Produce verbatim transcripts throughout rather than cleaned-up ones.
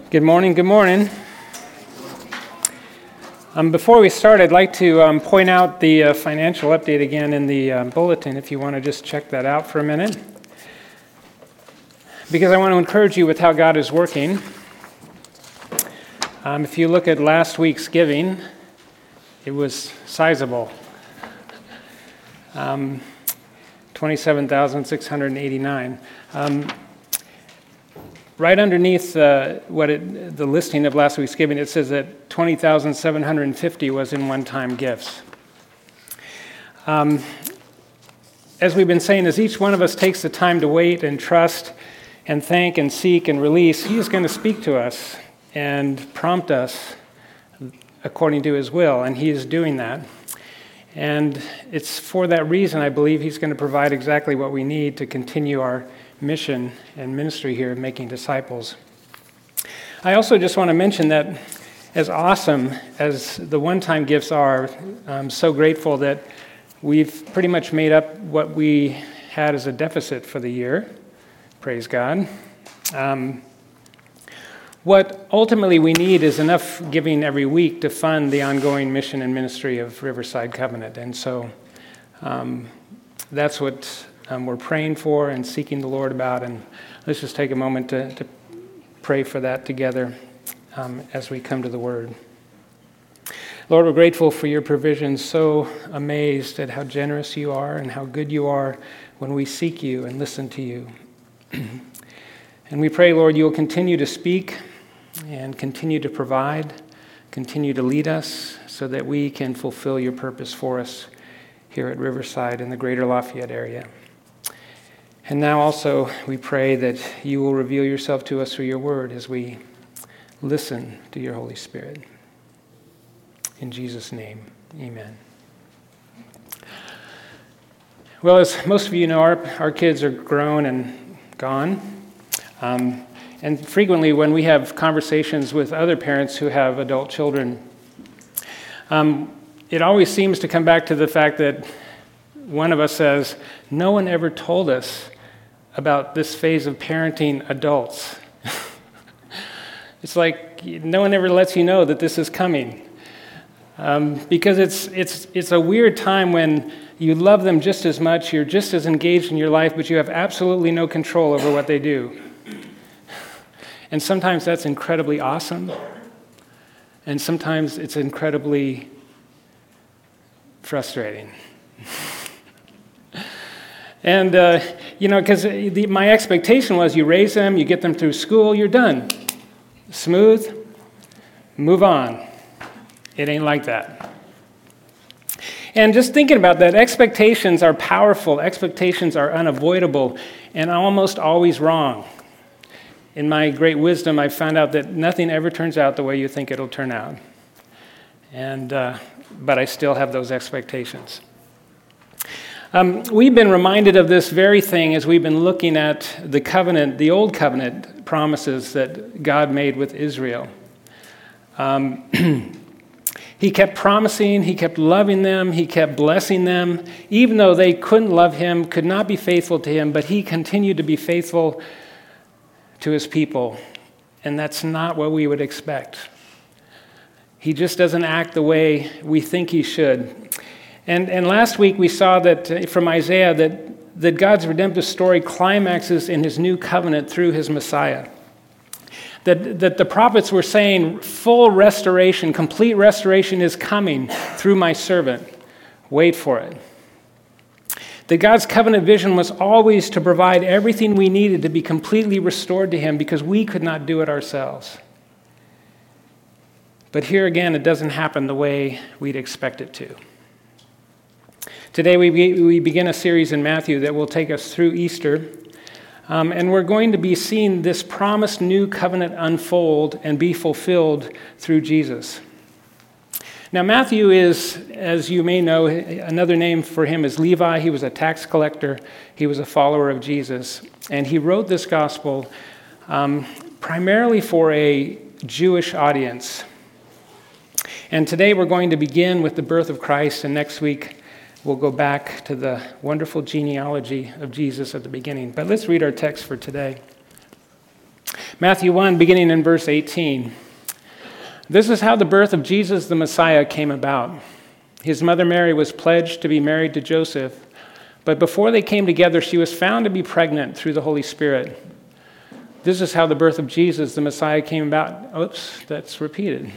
Good morning, good morning. Um, before we start, I'd like to um, point out the uh, financial update again in the uh, bulletin, if you want to just check that out for a minute. Because I want to encourage you with how God is working. Um, if you look at last week's giving, it was sizable. Um, twenty-seven thousand six hundred eighty-nine. Um, Right underneath uh, what it, the listing of last week's giving, it says that twenty thousand seven hundred fifty was in one-time gifts. Um, as we've been saying, as each one of us takes the time to wait and trust and thank and seek and release, He is going to speak to us and prompt us according to His will, and He is doing that. And it's for that reason, I believe, He's going to provide exactly what we need to continue our mission and ministry here of making disciples. I also just want to mention that as awesome as the one-time gifts are, I'm so grateful that we've pretty much made up what we had as a deficit for the year. Praise God. Um, what ultimately we need is enough giving every week to fund the ongoing mission and ministry of Riverside Covenant. And so um, that's what Um, we're praying for and seeking the Lord about, and let's just take a moment to, to pray for that together um, as we come to the Word. Lord, we're grateful for your provisions, so amazed at how generous you are and how good you are when we seek you and listen to you. And we pray, Lord, you will continue to speak and continue to provide, continue to lead us so that we can fulfill your purpose for us here at Riverside in the greater Lafayette area. And now also we pray that you will reveal yourself to us through your word as we listen to your Holy Spirit. In Jesus' name, amen. Well, as most of you know, our, our kids are grown and gone. Um, and frequently when we have conversations with other parents who have adult children, um, it always seems to come back to the fact that one of us says, no one ever told us about this phase of parenting adults. It's like no one ever lets you know that this is coming. Um, because it's it's it's a weird time when you love them just as much, you're just as engaged in your life, but you have absolutely no control over what they do. And sometimes that's incredibly awesome, and sometimes it's incredibly frustrating. And, uh, you know, because my expectation was you raise them, you get them through school, you're done. Smooth, move on. It ain't like that. And just thinking about that, expectations are powerful, expectations are unavoidable, and almost always wrong. In my great wisdom, I found out that nothing ever turns out the way you think it'll turn out. And, uh, but I still have those expectations. Um, we've been reminded of this very thing as we've been looking at the covenant, the old covenant promises that God made with Israel. Um, he kept promising, he kept loving them, he kept blessing them, even though they couldn't love him, could not be faithful to him, but he continued to be faithful to his people. And that's not what we would expect. He just doesn't act the way we think he should. And and last week we saw that uh, from Isaiah that, that God's redemptive story climaxes in his new covenant through his Messiah. That, that the prophets were saying full restoration, complete restoration is coming through my servant. Wait for it. That God's covenant vision was always to provide everything we needed to be completely restored to him because we could not do it ourselves. But here again, it doesn't happen the way we'd expect it to. Today we be, we begin a series in Matthew that will take us through Easter, um, and we're going to be seeing this promised new covenant unfold and be fulfilled through Jesus. Now Matthew is, as you may know, another name for him is Levi. He was a tax collector. He was a follower of Jesus, and he wrote this gospel um, primarily for a Jewish audience. And today we're going to begin with the birth of Christ, and next week we'll go back to the wonderful genealogy of Jesus at the beginning. But let's read our text for today. Matthew one, beginning in verse eighteen. This is how the birth of Jesus the Messiah came about. His mother Mary was pledged to be married to Joseph, but before they came together, she was found to be pregnant through the Holy Spirit. This is how the birth of Jesus the Messiah came about. Oops, that's repeated.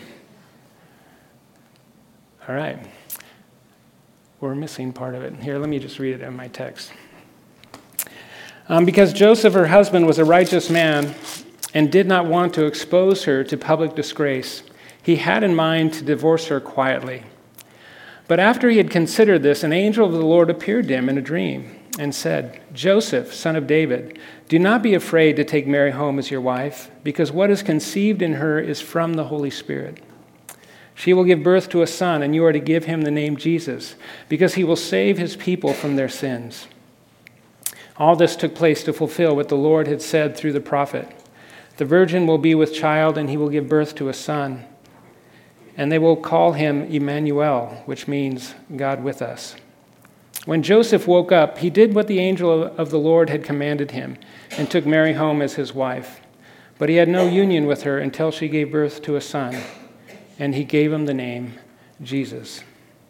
All right. We're missing part of it. Here, let me just read it in my text. Um, because Joseph, her husband, was a righteous man and did not want to expose her to public disgrace, he had in mind to divorce her quietly. But after he had considered this, an angel of the Lord appeared to him in a dream and said, Joseph, son of David, do not be afraid to take Mary home as your wife, because what is conceived in her is from the Holy Spirit. She will give birth to a son, and you are to give him the name Jesus, because he will save his people from their sins. All this took place to fulfill what the Lord had said through the prophet. The virgin will be with child, and he will give birth to a son. And they will call him Emmanuel, which means God with us. When Joseph woke up, he did what the angel of the Lord had commanded him, and took Mary home as his wife. But he had no union with her until she gave birth to a son, and he gave him the name Jesus.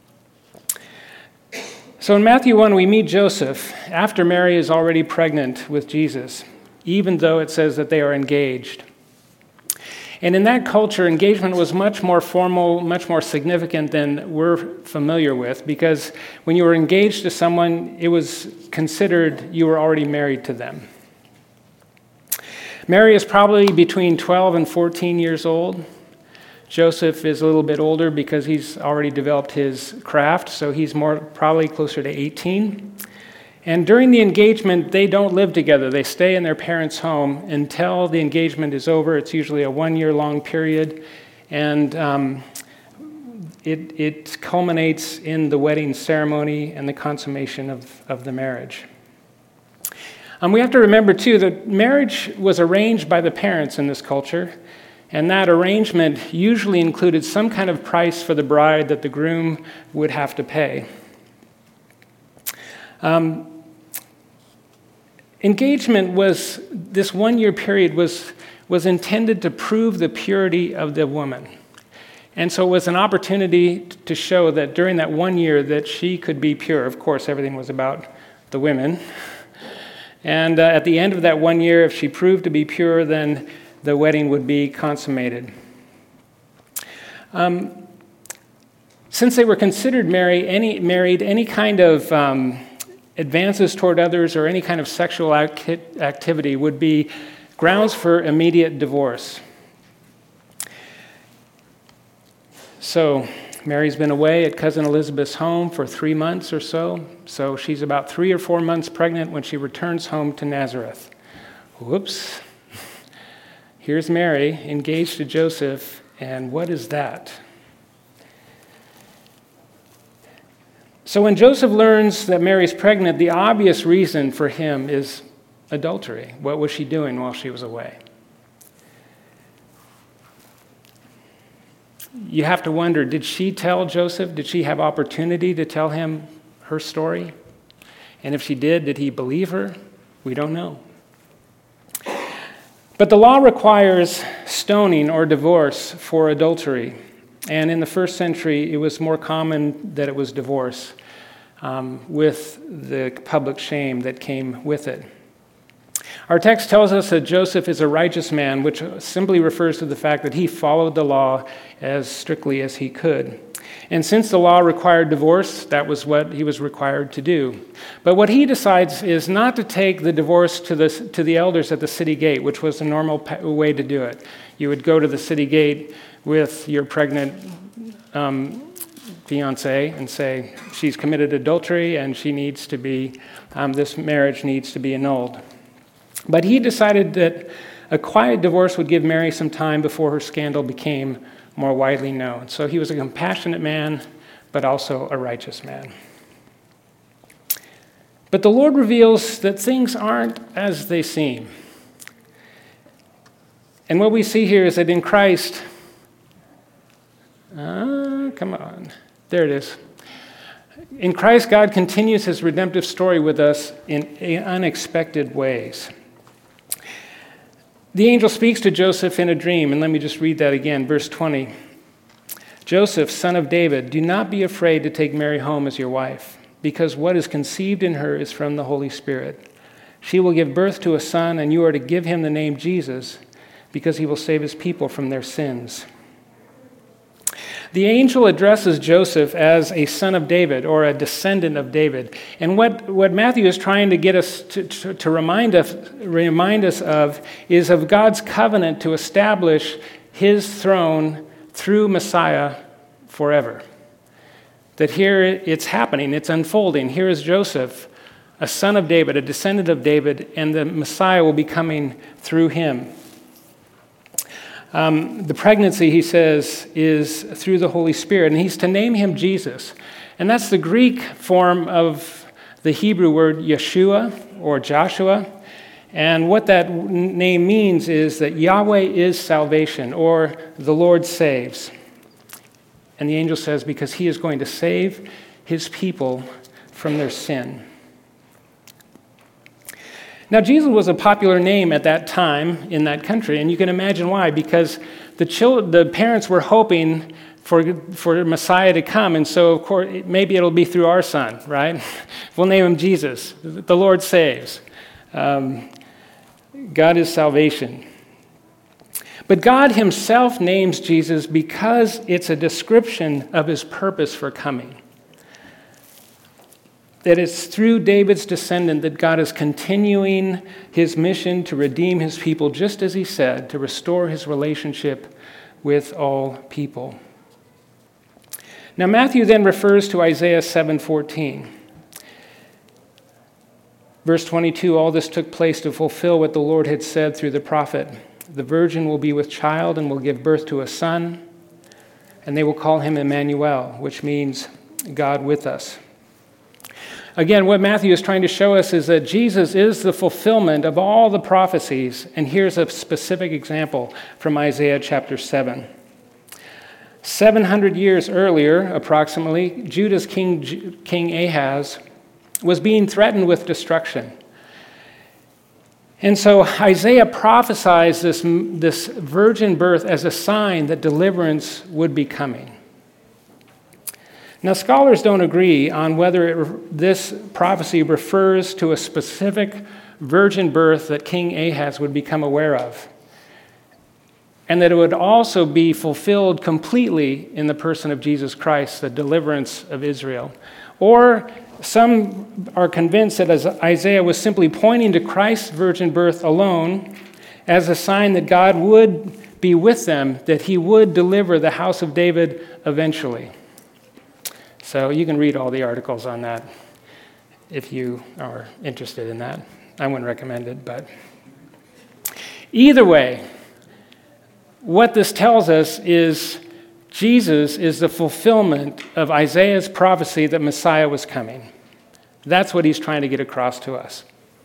So in Matthew one, we meet Joseph after Mary is already pregnant with Jesus, even though it says that they are engaged. And in that culture, engagement was much more formal, much more significant than we're familiar with, because when you were engaged to someone, it was considered you were already married to them. Mary is probably between twelve and fourteen years old. Joseph is a little bit older because he's already developed his craft, so he's more probably closer to eighteen. And during the engagement, they don't live together. They stay in their parents' home until the engagement is over. It's usually a one-year-long period, and um, it, it culminates in the wedding ceremony and the consummation of, of the marriage. Um, we have to remember, too, that marriage was arranged by the parents in this culture, and that arrangement usually included some kind of price for the bride that the groom would have to pay. Um, engagement was, this one-year period was, was intended to prove the purity of the woman. And so it was an opportunity to show that during that one year that she could be pure. Of course, everything was about the women. And uh, at the end of that one year, if she proved to be pure, then the wedding would be consummated. Um, since they were considered married, any, married, any kind of um, advances toward others or any kind of sexual act- activity would be grounds for immediate divorce. So Mary's been away at Cousin Elizabeth's home for three months or so. So she's about three or four months pregnant when she returns home to Nazareth. Whoops. Here's Mary, engaged to Joseph, and what is that? So when Joseph learns that Mary's pregnant, the obvious reason for him is adultery. What was she doing while she was away? You have to wonder, did she tell Joseph? Did she have opportunity to tell him her story? And if she did, did he believe her? We don't know. But the law requires stoning or divorce for adultery. And in the first century, it was more common that it was divorce, um, with the public shame that came with it. Our text tells us that Joseph is a righteous man, which simply refers to the fact that he followed the law as strictly as he could. And since the law required divorce, that was what he was required to do. But what he decides is not to take the divorce to the, to the elders at the city gate, which was the normal way to do it. You would go to the city gate with your pregnant um, fiance and say, she's committed adultery and she needs to be, um, this marriage needs to be annulled. But he decided that a quiet divorce would give Mary some time before her scandal became more widely known. So he was a compassionate man, but also a righteous man. But the Lord reveals that things aren't as they seem. And what we see here is that in Christ, uh, come on, there it is. In Christ, God continues his redemptive story with us in unexpected ways. The angel speaks to Joseph in a dream, and let me just read that again, verse twenty. Joseph, son of David, do not be afraid to take Mary home as your wife, because what is conceived in her is from the Holy Spirit. She will give birth to a son, and you are to give him the name Jesus, because he will save his people from their sins. The angel addresses Joseph as a son of David, or a descendant of David. And what, what Matthew is trying to get us to, to, to remind us, remind us of is of God's covenant to establish his throne through Messiah forever. That here it's happening, it's unfolding. Here is Joseph, a son of David, a descendant of David, and the Messiah will be coming through him. Um, the pregnancy, he says, is through the Holy Spirit, and he's to name him Jesus. And that's the Greek form of the Hebrew word Yeshua or Joshua. And what that name means is that Yahweh is salvation, or the Lord saves. And the angel says, because he is going to save his people from their sin. Now, Jesus was a popular name at that time in that country, and you can imagine why, because the children, the parents were hoping for, for Messiah to come, and so, of course, maybe it'll be through our son, right? We'll name him Jesus. The Lord saves. Um, God is salvation. But God himself names Jesus because it's a description of his purpose for coming. That it's through David's descendant that God is continuing his mission to redeem his people, just as he said, to restore his relationship with all people. Now, Matthew then refers to Isaiah seven fourteen. Verse twenty-two, all this took place to fulfill what the Lord had said through the prophet. The virgin will be with child and will give birth to a son, and they will call him Emmanuel, which means God with us. Again, what Matthew is trying to show us is that Jesus is the fulfillment of all the prophecies, and here's a specific example from Isaiah chapter seven. seven hundred years earlier, approximately, Judah's king, King Ahaz was being threatened with destruction. And so Isaiah prophesies this, this virgin birth as a sign that deliverance would be coming. Now, scholars don't agree on whether it, this prophecy refers to a specific virgin birth that King Ahaz would become aware of, and that it would also be fulfilled completely in the person of Jesus Christ, the deliverance of Israel. Or some are convinced that as Isaiah was simply pointing to Christ's virgin birth alone as a sign that God would be with them, that he would deliver the house of David eventually. So you can read all the articles on that if you are interested in that. I wouldn't recommend it, but either way, what this tells us is Jesus is the fulfillment of Isaiah's prophecy that Messiah was coming. That's what he's trying to get across to us.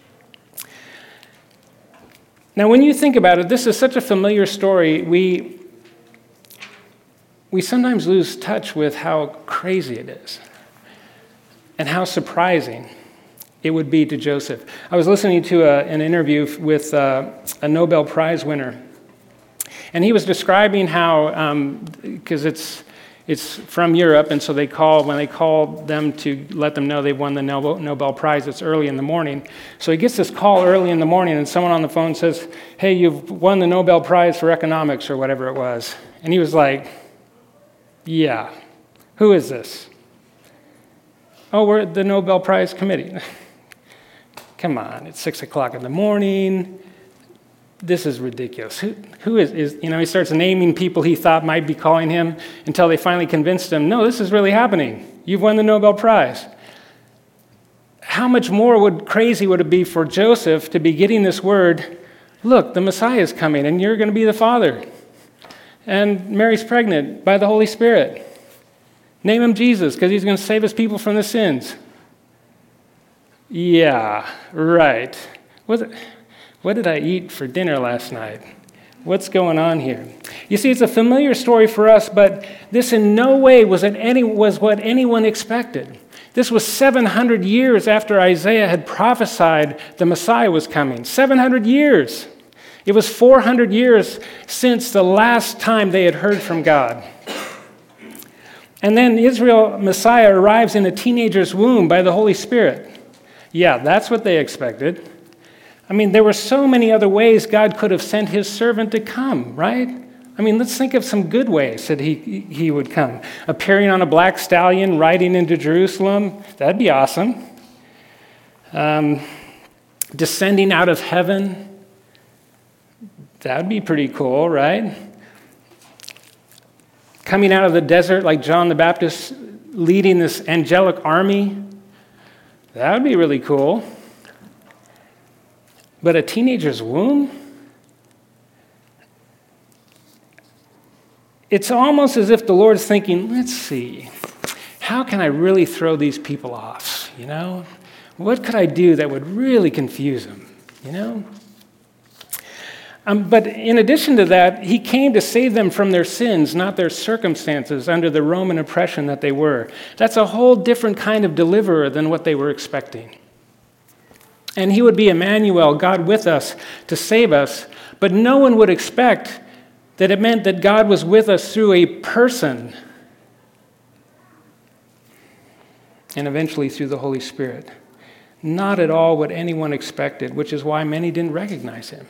Now, when you think about it, this is such a familiar story, we we sometimes lose touch with how crazy it is and how surprising it would be to Joseph. I was listening to a, an interview with uh, a Nobel Prize winner, and he was describing how, because um, it's it's from Europe, and so they call, when they call them to let them know they won the Nobel, Nobel Prize, it's early in the morning. So he gets this call early in the morning, and someone on the phone says, hey, you've won the Nobel Prize for economics, or whatever it was. And he was like, yeah, who is this? Oh, we're at the Nobel Prize Committee. Come on, it's six o'clock in the morning. This is ridiculous. Who, who is, is, you know, he starts naming people he thought might be calling him until they finally convinced him, no, this is really happening. You've won the Nobel Prize. How much more would crazy would it be for Joseph to be getting this word, look, the Messiah is coming and you're going to be the father. And Mary's pregnant by the Holy Spirit. Name him Jesus because he's going to save his people from the sins. Yeah, right. What, what did I eat for dinner last night? What's going on here? You see, it's a familiar story for us, but this in no way was, it any, was what anyone expected. This was seven hundred years after Isaiah had prophesied the Messiah was coming. seven hundred years. It was four hundred years since the last time they had heard from God. And then Israel, Messiah, arrives in a teenager's womb by the Holy Spirit. Yeah, that's what they expected. I mean, there were so many other ways God could have sent his servant to come, right? I mean, let's think of some good ways that he, he would come. Appearing on a black stallion, riding into Jerusalem, that'd be awesome. Um, descending out of heaven, that'd be pretty cool, right? Coming out of the desert like John the Baptist, leading this angelic army, that would be really cool. But a teenager's womb? It's almost as if the Lord's thinking, let's see, how can I really throw these people off, you know? What could I do that would really confuse them, you know? Um, but in addition to that, he came to save them from their sins, not their circumstances under the Roman oppression that they were. That's a whole different kind of deliverer than what they were expecting. And he would be Emmanuel, God with us, to save us. But no one would expect that it meant that God was with us through a person and eventually through the Holy Spirit. Not at all what anyone expected, which is why many didn't recognize him.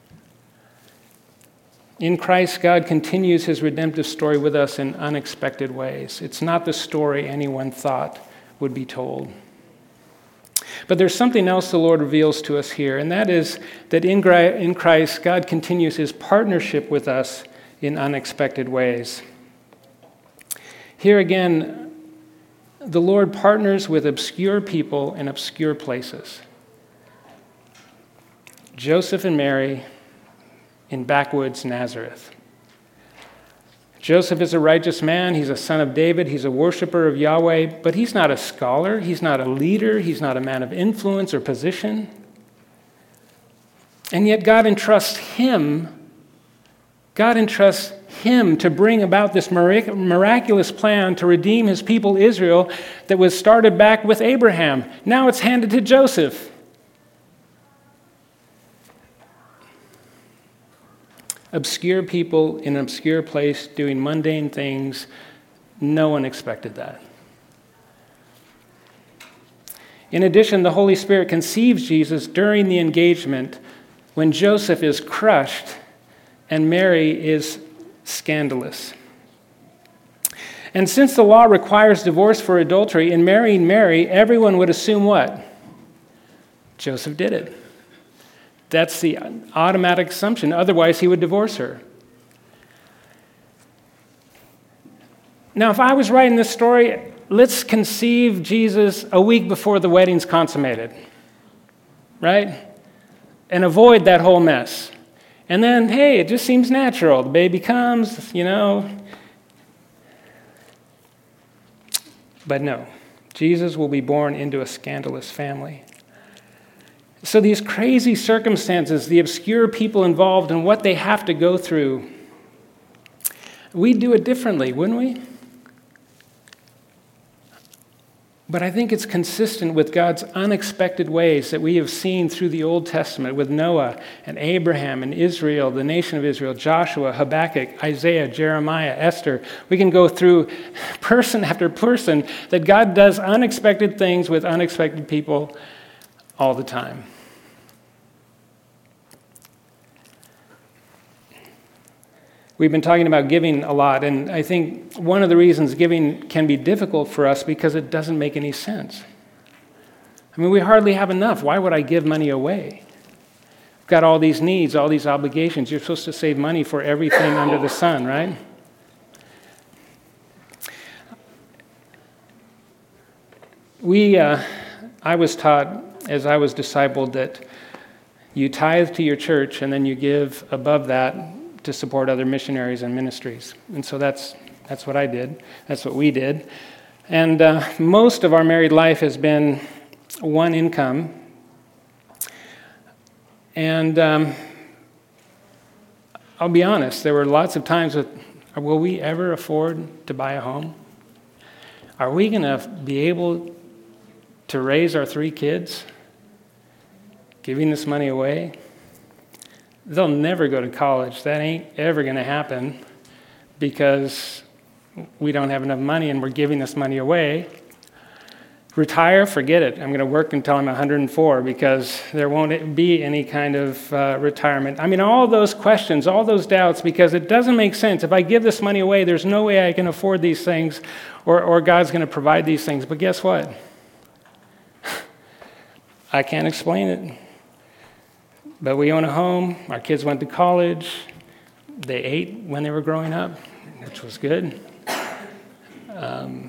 In Christ, God continues his redemptive story with us in unexpected ways. It's not the story anyone thought would be told. But there's something else the Lord reveals to us here, and that is that in Christ, God continues his partnership with us in unexpected ways. Here again, the Lord partners with obscure people in obscure places. Joseph and Mary in backwoods Nazareth. Joseph is a righteous man. He's a son of David. He's a worshiper of Yahweh, but he's not a scholar. He's not a leader. He's not a man of influence or position. And yet God entrusts him, God entrusts him to bring about this mirac- miraculous plan to redeem his people Israel that was started back with Abraham. Now it's handed to Joseph. Obscure people in an obscure place doing mundane things. No one expected that. In addition, the Holy Spirit conceives Jesus during the engagement when Joseph is crushed and Mary is scandalous. And since the law requires divorce for adultery, in marrying Mary, everyone would assume what? Joseph did it. That's the automatic assumption. Otherwise, he would divorce her. Now, if I was writing this story, let's conceive Jesus a week before the wedding's consummated, right? And avoid that whole mess. And then, hey, it just seems natural. The baby comes, you know. But no, Jesus will be born into a scandalous family. So these crazy circumstances, the obscure people involved and what they have to go through, we'd do it differently, wouldn't we? But I think it's consistent with God's unexpected ways that we have seen through the Old Testament with Noah and Abraham and Israel, the nation of Israel, Joshua, Habakkuk, Isaiah, Jeremiah, Esther. We can go through person after person that God does unexpected things with unexpected people all the time. We've been talking about giving a lot, and I think one of the reasons giving can be difficult for us because it doesn't make any sense. I mean, we hardly have enough. Why would I give money away? I've got all these needs, all these obligations. You're supposed to save money for everything under the sun, right? We, uh, I was taught as I was discipled that you tithe to your church and then you give above that to support other missionaries and ministries. And so that's that's what I did. That's what we did. And uh, most of our married life has been one income. And um, I'll be honest, there were lots of times with, will we ever afford to buy a home? Are we going to be able to raise our three kids, giving this money away? they'll never go to college. That ain't ever going to happen because we don't have enough money and we're giving this money away. Retire, forget it. I'm going to work until I'm one hundred four because there won't be any kind of uh, retirement. I mean, all those questions, all those doubts, because it doesn't make sense. If I give this money away, there's no way I can afford these things or, or God's going to provide these things. But guess what? I can't explain it. But we own a home. Our kids went to college. They ate when they were growing up, which was good. Um,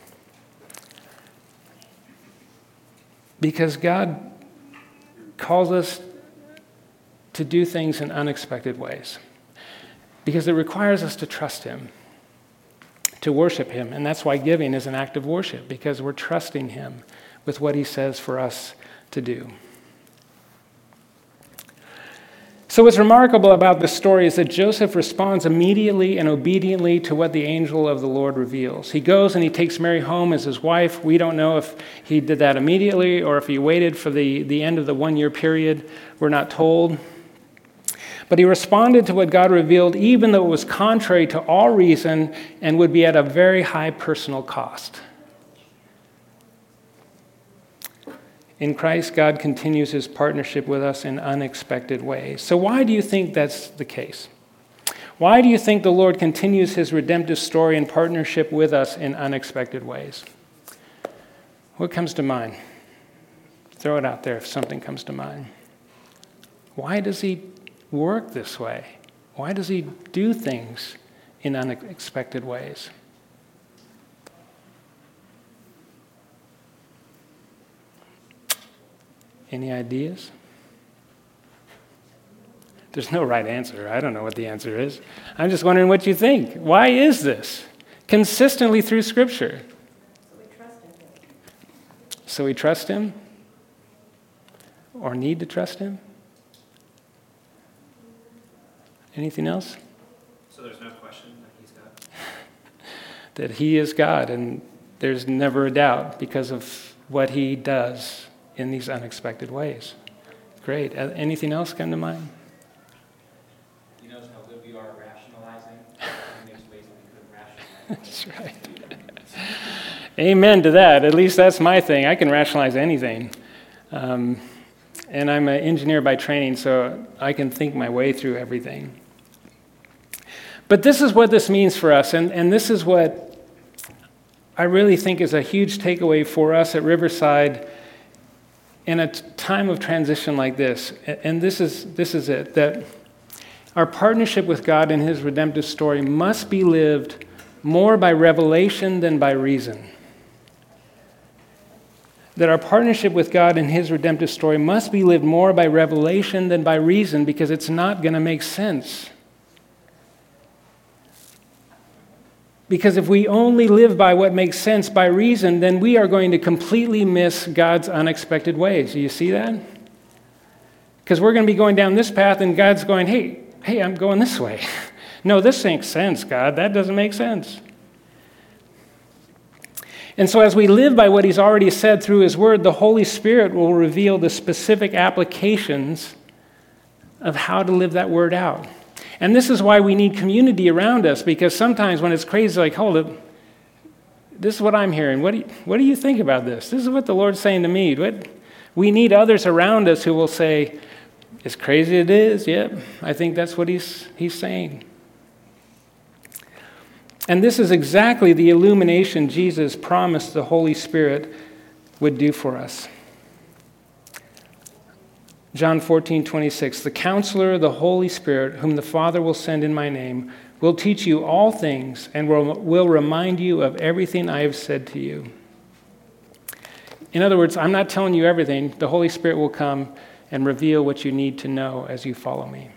Because God calls us to do things in unexpected ways. Because it requires us to trust Him, to worship Him. And that's why giving is an act of worship, because we're trusting Him with what He says for us to do. So what's remarkable about this story is that Joseph responds immediately and obediently to what the angel of the Lord reveals. He goes and he takes Mary home as his wife. We don't know if he did that immediately or if he waited for the, the end of the one-year period. We're not told. But he responded to what God revealed, even though it was contrary to all reason and would be at a very high personal cost. In Christ, God continues His partnership with us in unexpected ways. So why do you think that's the case? Why do you think the Lord continues His redemptive story and partnership with us in unexpected ways? What comes to mind? Throw it out there if something comes to mind. Why does He work this way? Why does He do things in unexpected ways? Any ideas? There's no right answer. I don't know what the answer is. I'm just wondering what you think. Why is this? Consistently through Scripture. So we trust Him. So we trust Him? Or need to trust Him? Anything else? So there's no question that He's God? That He is God, and there's never a doubt because of what He does in these unexpected ways. Great. Anything else come to mind? He knows how good we are at rationalizing. He makes ways that we couldn't rationalize. That's right. Amen to that. At least that's my thing. I can rationalize anything. Um, and I'm an engineer by training, so I can think my way through everything. But this is what this means for us, and, and this is what I really think is a huge takeaway for us at Riverside in a time of transition like this. And this is this is it, that our partnership with God in His redemptive story must be lived more by revelation than by reason. That our partnership with God in His redemptive story must be lived more by revelation than by reason, because it's not going to make sense. Because if we only live by what makes sense by reason, then we are going to completely miss God's unexpected ways. Do you see that? Because we're going to be going down this path and God's going, hey, hey, I'm going this way. No, this makes sense, God. That doesn't make sense. And so as we live by what He's already said through His Word, the Holy Spirit will reveal the specific applications of how to live that Word out. And this is why we need community around us, because sometimes when it's crazy, like, hold it, this is what I'm hearing. What do you, what do you think about this? This is what the Lord's saying to me. What, we need others around us who will say, as crazy it is, yep, I think that's what he's, he's saying. And this is exactly the illumination Jesus promised the Holy Spirit would do for us. John fourteen twenty-six, the Counselor, the Holy Spirit, whom the Father will send in my name, will teach you all things and will, will remind you of everything I have said to you. In other words, I'm not telling you everything. The Holy Spirit will come and reveal what you need to know as you follow me.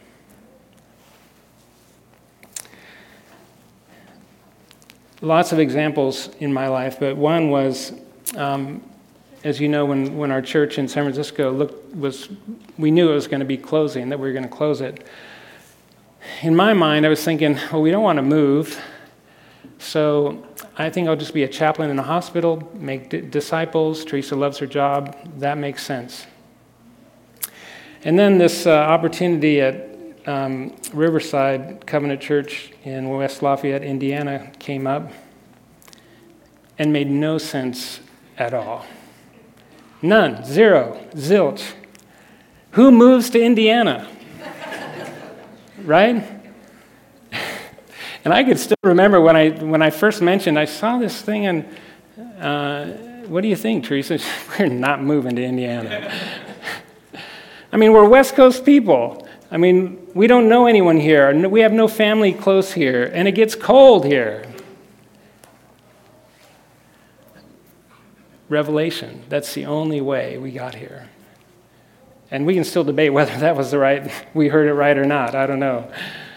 Lots of examples in my life, but one was, um, as you know, when, when our church in San Francisco looked, was, we knew it was going to be closing, that we were going to close it. In my mind, I was thinking, well, we don't want to move, so I think I'll just be a chaplain in a hospital, make d- disciples. Teresa loves her job. That makes sense. And then this uh, opportunity at um, Riverside Covenant Church in West Lafayette, Indiana came up and made no sense at all. None, zero, zilch. Who moves to Indiana? Right? And I could still remember when I when I first mentioned, I saw this thing and uh, what do you think, Teresa? We're not moving to Indiana. I mean, we're West Coast people. I mean, we don't know anyone here. We have no family close here, and it gets cold here. Revelation, that's the only way we got here. And we can still debate whether that was the right, we heard it right or not. I don't know.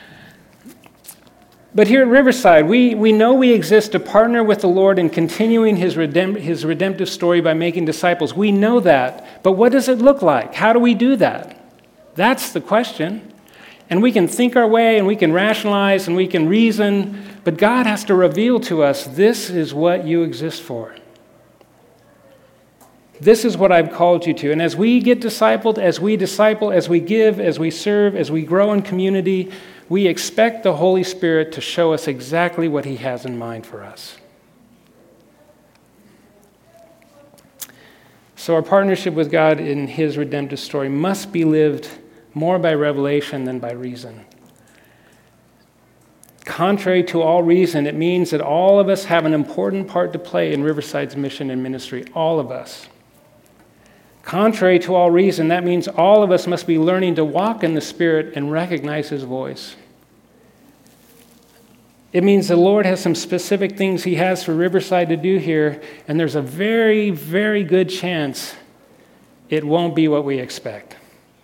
But here at Riverside, we, we know we exist to partner with the Lord in continuing his, redemp- his redemptive story by making disciples. We know that. But what does it look like? How do we do that? That's the question. And we can think our way, and we can rationalize, and we can reason, but God has to reveal to us, this is what you exist for. This is what I've called you to. And as we get discipled, as we disciple, as we give, as we serve, as we grow in community, we expect the Holy Spirit to show us exactly what he has in mind for us. So our partnership with God in his redemptive story must be lived more by revelation than by reason. Contrary to all reason, it means that all of us have an important part to play in Riverside's mission and ministry, all of us. Contrary to all reason, that means all of us must be learning to walk in the Spirit and recognize his voice. It means the Lord has some specific things he has for Riverside to do here, and there's a very, very good chance it won't be what we expect.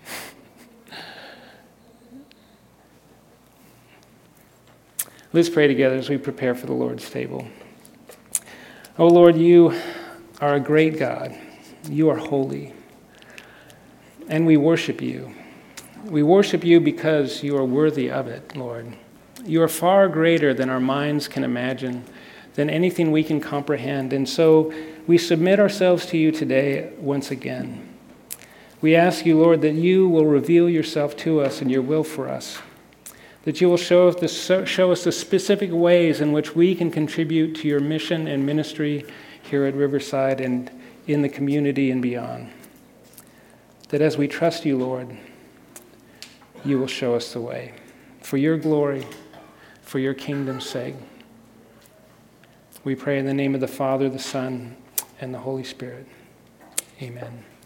Let's pray together as we prepare for the Lord's table. Oh Lord, you are a great God. You are holy. And we worship you. We worship you because you are worthy of it, Lord. You are far greater than our minds can imagine, than anything we can comprehend. And so we submit ourselves to you today once again. We ask you, Lord, that you will reveal yourself to us and your will for us, that you will show us the, show us the specific ways in which we can contribute to your mission and ministry here at Riverside and in the community and beyond. That as we trust you, Lord, you will show us the way. For your glory, for your kingdom's sake. We pray in the name of the Father, the Son, and the Holy Spirit. Amen.